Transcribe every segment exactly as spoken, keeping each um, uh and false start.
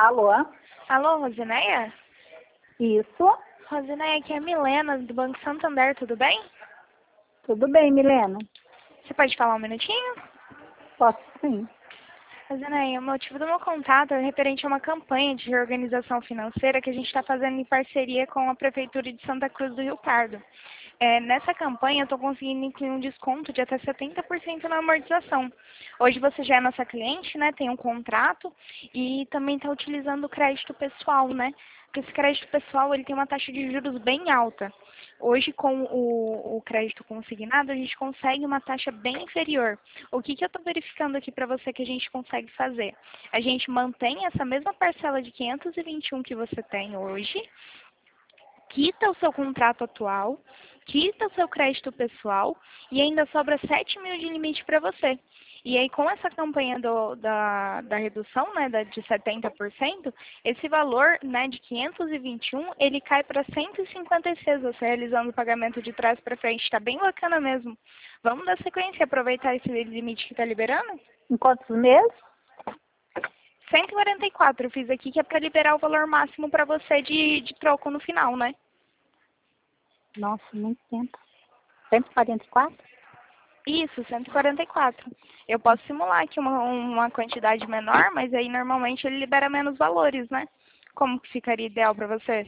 Alô? Alô, Rosineia? Isso? Rosineia, aqui é a Milena, do Banco Santander, tudo bem? Tudo bem, Milena? Você pode falar um minutinho? Posso sim. Rosineia, o motivo do meu contato é referente a uma campanha de reorganização financeira que a gente está fazendo em parceria com a Prefeitura de Santa Cruz do Rio Pardo. É, nessa campanha, eu estou conseguindo incluir um desconto de até setenta por cento na amortização. Hoje você já é nossa cliente, né? Tem um contrato e também está utilizando o crédito pessoal, né? Porque esse crédito pessoal ele tem uma taxa de juros bem alta. Hoje, com o, o crédito consignado, a gente consegue uma taxa bem inferior. O que, que eu estou verificando aqui para você que a gente consegue fazer? A gente mantém essa mesma parcela de quinhentos e vinte e um que você tem hoje, quita o seu contrato atual, quita o seu crédito pessoal e ainda sobra sete mil de limite para você. E aí, com essa campanha do, da, da redução, né, da, de setenta por cento, esse valor, né, de quinhentos e vinte e um, ele cai para cento e cinquenta e seis, você realizando o pagamento de trás para frente. Está bem bacana mesmo. Vamos dar sequência e aproveitar esse limite que está liberando? Em quantos meses? cento e quarenta e quatro eu fiz aqui, que é para liberar o valor máximo para você de, de troco no final, né? Nossa, muito tempo. cento e quarenta e quatro? Isso, cento e quarenta e quatro. Eu posso simular aqui uma, uma quantidade menor, mas aí normalmente ele libera menos valores, né? Como que ficaria ideal para você?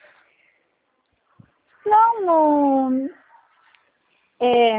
Não, não. É,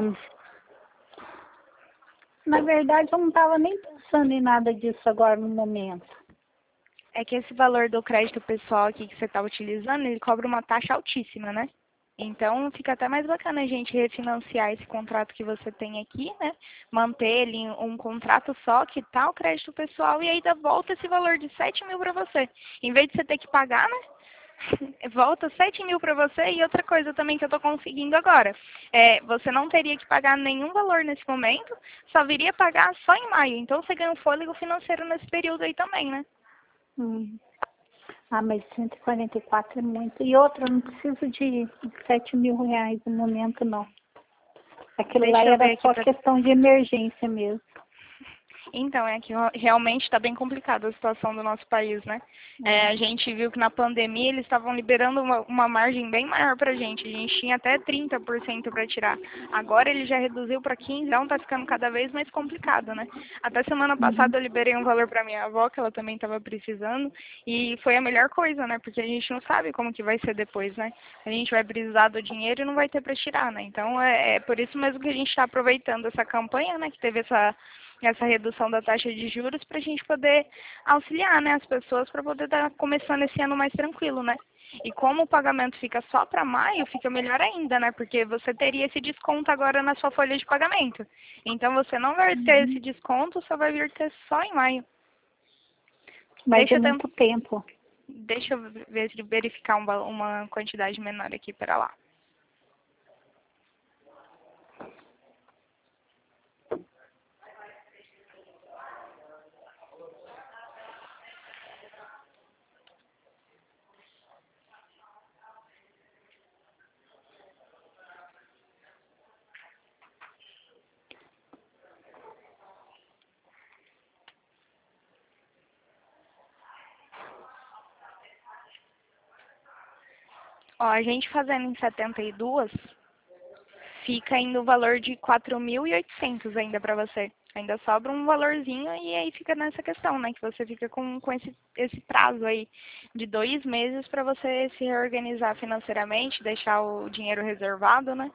na verdade, eu não estava nem pensando em nada disso agora no momento. É que esse valor do crédito pessoal aqui que você está utilizando, ele cobra uma taxa altíssima, né? Então, fica até mais bacana a gente refinanciar esse contrato que você tem aqui, né? Manter ele em um contrato só, quitar o crédito pessoal e ainda volta esse valor de sete mil para você. Em vez de você ter que pagar, né? Volta sete mil para você. E outra coisa também que eu estou conseguindo agora, é, você não teria que pagar nenhum valor nesse momento, só viria pagar só em maio. Então, você ganha um fôlego financeiro nesse período aí também, né? Hum. Ah, mas cento e quarenta e quatro é muito. E outra, eu não preciso de sete mil reais no momento, não. Aquilo lá Deixa eu ver era aqui só para... questão de emergência mesmo. Então, é que realmente está bem complicada a situação do nosso país, né? É, a gente viu que na pandemia eles estavam liberando uma, uma margem bem maior para a gente. A gente tinha até trinta por cento para tirar. Agora ele já reduziu para quinze por cento, então está ficando cada vez mais complicado, né? Até semana Uhum. passada eu liberei um valor para minha avó, que ela também estava precisando, e foi a melhor coisa, né? Porque a gente não sabe como que vai ser depois, né? A gente vai precisar do dinheiro e não vai ter para tirar, né? Então é, é por isso mesmo que a gente está aproveitando essa campanha, né? Que teve essa essa redução da taxa de juros para a gente poder auxiliar, né, as pessoas para poder estar começando esse ano mais tranquilo, né? E como o pagamento fica só para maio, fica melhor ainda, né? Porque você teria esse desconto agora na sua folha de pagamento. Então você não vai ter esse Uhum. desconto, só vai vir ter só em maio. Mas Deixa é eu, ter, muito tempo. deixa eu ver, verificar uma, uma quantidade menor aqui para lá. Ó, a gente fazendo em setenta e duas, fica ainda o valor de quatro mil e oitocentos ainda para você. Ainda sobra um valorzinho e aí fica nessa questão, né? Que você fica com, com esse, esse prazo aí de dois meses para você se reorganizar financeiramente, deixar o dinheiro reservado, né?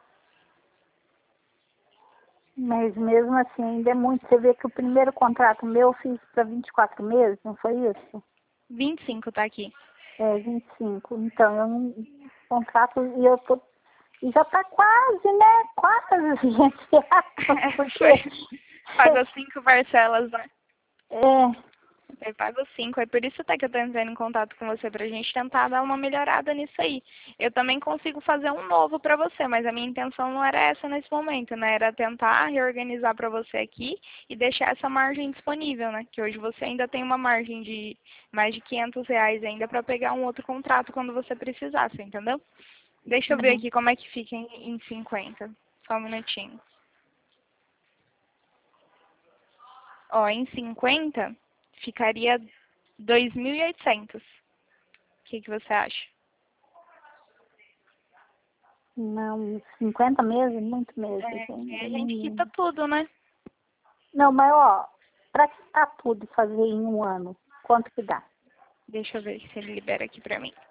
Mas mesmo assim ainda é muito. Você vê que o primeiro contrato meu eu fiz para vinte e quatro meses, não foi isso? vinte e cinco tá aqui. É, vinte e cinco. Então, eu não. Contrato e eu tô. E já tá quase, né? Quase, gente. Foi. Porque. Pagou cinco parcelas, né? É. Eu pago cinco, é por isso até que eu tô entrando em contato com você, pra gente tentar dar uma melhorada nisso aí. Eu também consigo fazer um novo pra você, mas a minha intenção não era essa nesse momento, né? Era tentar reorganizar pra você aqui e deixar essa margem disponível, né? Que hoje você ainda tem uma margem de mais de quinhentos reais ainda pra pegar um outro contrato quando você precisasse, entendeu? Deixa eu ver Uhum. aqui como é que fica em, em cinquenta. Só um minutinho. Ó, em cinquenta ficaria dois mil e oitocentos. O que, que você acha? Não, cinquenta meses, muito meses. É, hein? a gente quita tudo, né? Não, mas ó, pra quitar tudo e fazer em um ano, quanto que dá? Deixa eu ver se ele libera aqui pra mim.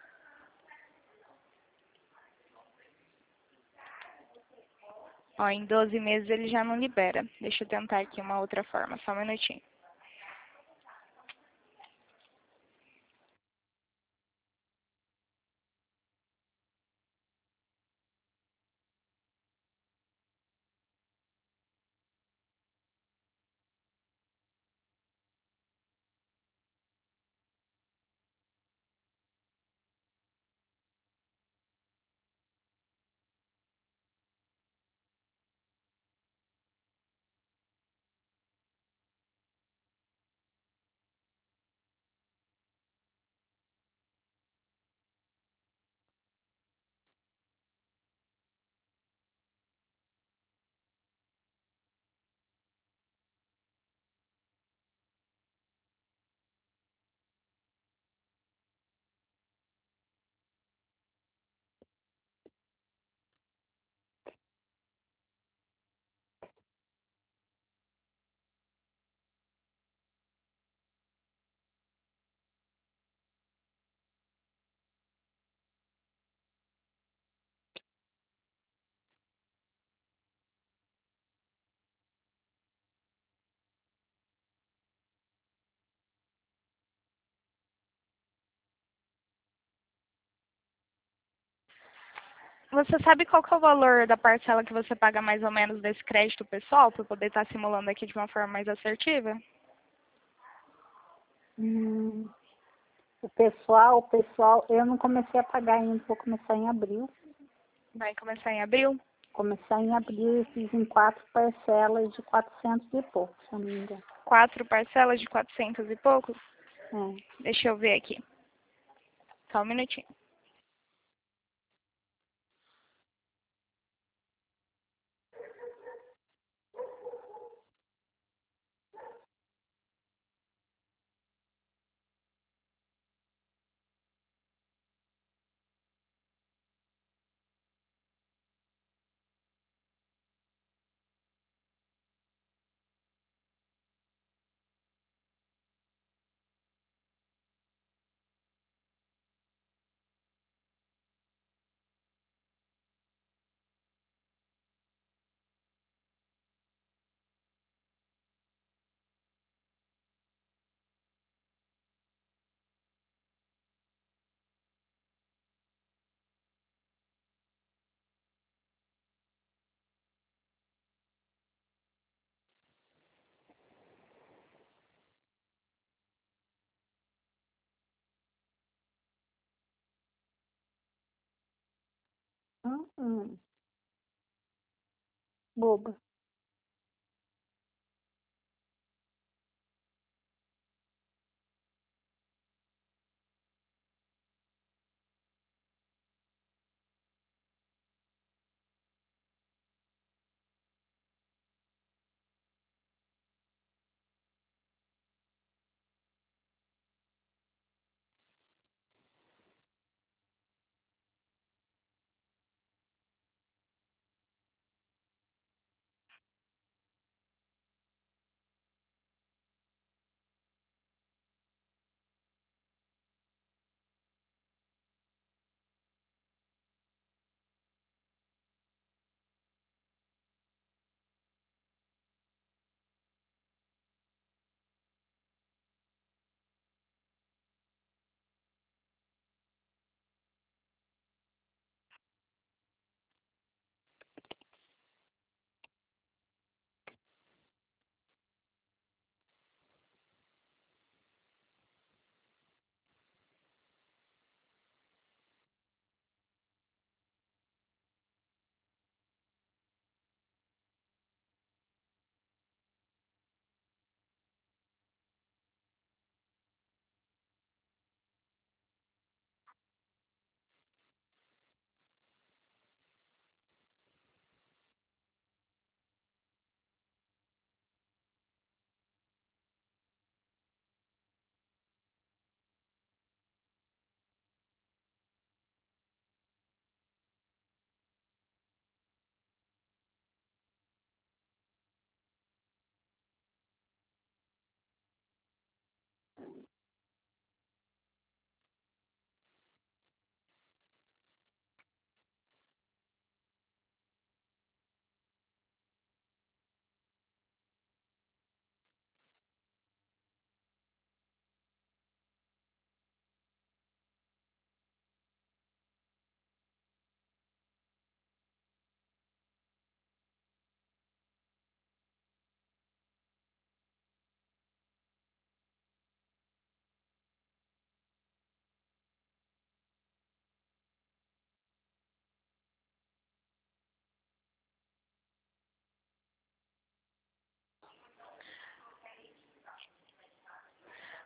Ó, em doze meses ele já não libera. Deixa eu tentar aqui uma outra forma, só um minutinho. Você sabe qual que é o valor da parcela que você paga mais ou menos desse crédito pessoal, para poder estar simulando aqui de uma forma mais assertiva? Hum, o pessoal, o pessoal, eu não comecei a pagar ainda, vou começar em abril. Vai começar em abril? Começar em abril, eu fiz em quatro parcelas de quatrocentos e pouco, se eu não me engano. Quatro parcelas de quatrocentos e poucos? É. Deixa eu ver aqui. Só um minutinho. Hum, hum. Boba.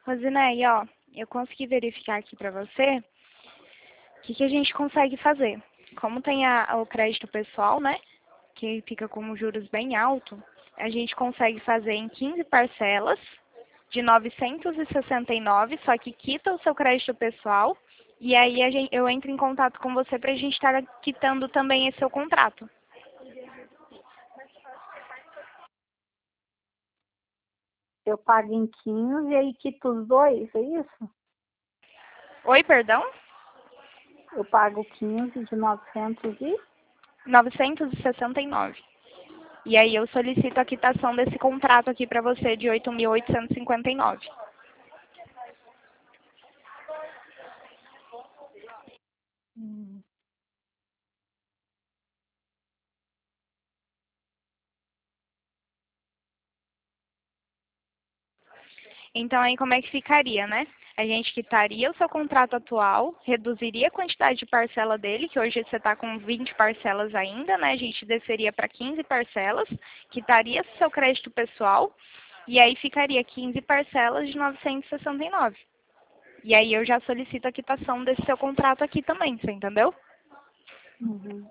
Rosineia, ó, eu consegui verificar aqui para você o que, que a gente consegue fazer. Como tem a, o crédito pessoal, né, que fica com juros bem alto, a gente consegue fazer em quinze parcelas de novecentos e sessenta e nove, só que quita o seu crédito pessoal, e aí a gente, eu entro em contato com você para a gente estar quitando também esse seu contrato. Eu pago em quinze e aí quito os dois, é isso? Oi, perdão? Eu pago quinze de novecentos e... novecentos e sessenta e nove. E aí eu solicito a quitação desse contrato aqui para você de oito mil oitocentos e cinquenta e nove. Hum. Então aí como é que ficaria, né? A gente quitaria o seu contrato atual, reduziria a quantidade de parcela dele, que hoje você está com vinte parcelas ainda, né? A gente desceria para quinze parcelas, quitaria o seu crédito pessoal, e aí ficaria quinze parcelas de novecentos e sessenta e nove. E aí eu já solicito a quitação desse seu contrato aqui também, você entendeu? Uhum.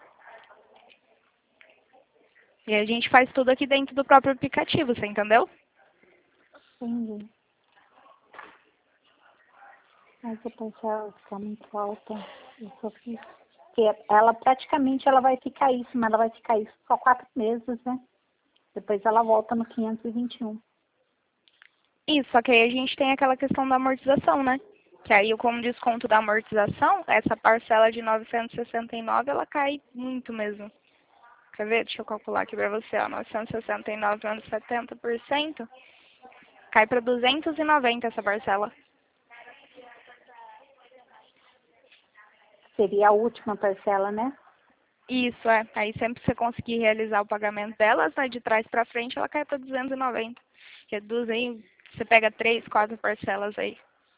E a gente faz tudo aqui dentro do próprio aplicativo, você entendeu? Entendi. Mas a parcela ficar muito alta. Eu só fiz. Porque ela praticamente ela vai ficar isso, mas ela vai ficar isso só quatro meses, né? Depois ela volta no quinhentos e vinte e um. Isso, só que aí a gente tem aquela questão da amortização, né? Que aí, como desconto da amortização, essa parcela de novecentos e sessenta e nove, ela cai muito mesmo. Quer ver? Deixa eu calcular aqui pra você, ó. novecentos e sessenta e nove menos setenta por cento, cai para duzentos e noventa essa parcela. Seria a última parcela, né? Isso, é. Aí sempre que você conseguir realizar o pagamento delas, né, de trás para frente, ela cai para duzentos e noventa. Reduz aí, você pega três, quatro parcelas aí.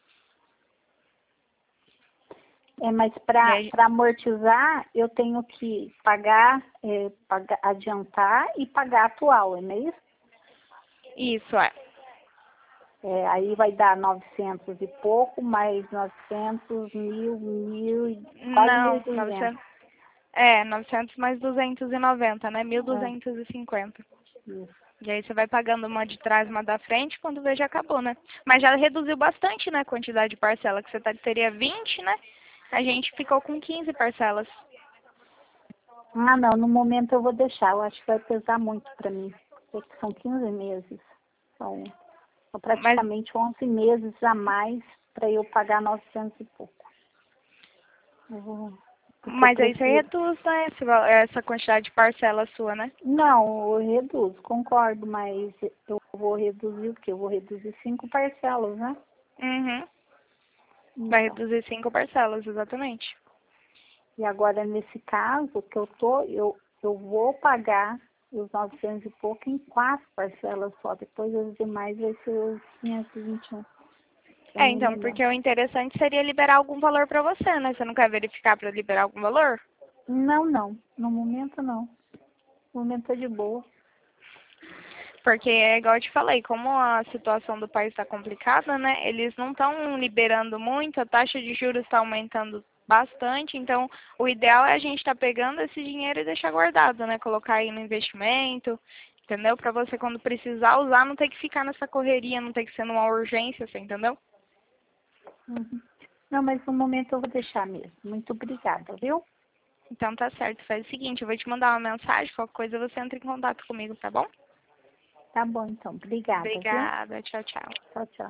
É, mas E para aí amortizar, eu tenho que pagar, é, pagar, adiantar e pagar atual, não é isso? isso, é. É, aí vai dar novecentos e pouco, mais novecentos, mil, mil, e quase mil e Não, duzentos. novecentos. É, novecentos mais duzentos e noventa, né? Mil É, duzentos e cinquenta. isso. E aí você vai pagando uma de trás, uma da frente, quando vê já acabou, né? Mas já reduziu bastante, né, a quantidade de parcela, que você tá, teria vinte, né? A gente ficou com quinze parcelas. Ah, não, no momento eu vou deixar, eu acho que vai pesar muito para mim, porque são quinze meses, são, são Mas, praticamente onze meses a mais para eu pagar novecentos e pouco. Eu vou, porque eu mas aí você prefiro. reduz, né, esse val- essa quantidade de parcela sua, né? Não, eu reduzo, concordo, mas eu vou reduzir o quê? Eu vou reduzir cinco parcelas, né? Uhum. Vai Então, reduzir cinco parcelas, exatamente. e agora nesse caso que eu tô, eu, eu vou pagar os novecentos e pouco em quatro parcelas só, depois as demais vai ser os quinhentos e vinte e um. É, Bem então, melhor. porque o interessante seria liberar algum valor pra você, né? Você não quer verificar pra liberar algum valor? Não, não. No momento não. No momento é de boa. Porque é igual eu te falei, como a situação do país está complicada, né? Eles não estão liberando muito, a taxa de juros está aumentando bastante, então o ideal é a gente estar pegando esse dinheiro e deixar guardado, né? Colocar aí no investimento, entendeu? Para você quando precisar usar, não ter que ficar nessa correria, não ter que ser numa urgência, você entendeu? Uhum. Não, mas no momento eu vou deixar mesmo. Muito obrigada, viu? Então tá certo, faz o seguinte, eu vou te mandar uma mensagem, qualquer coisa você entra em contato comigo, tá bom? Tá bom, então. Obrigada, viu? Obrigada, tchau, tchau. Tchau, tchau.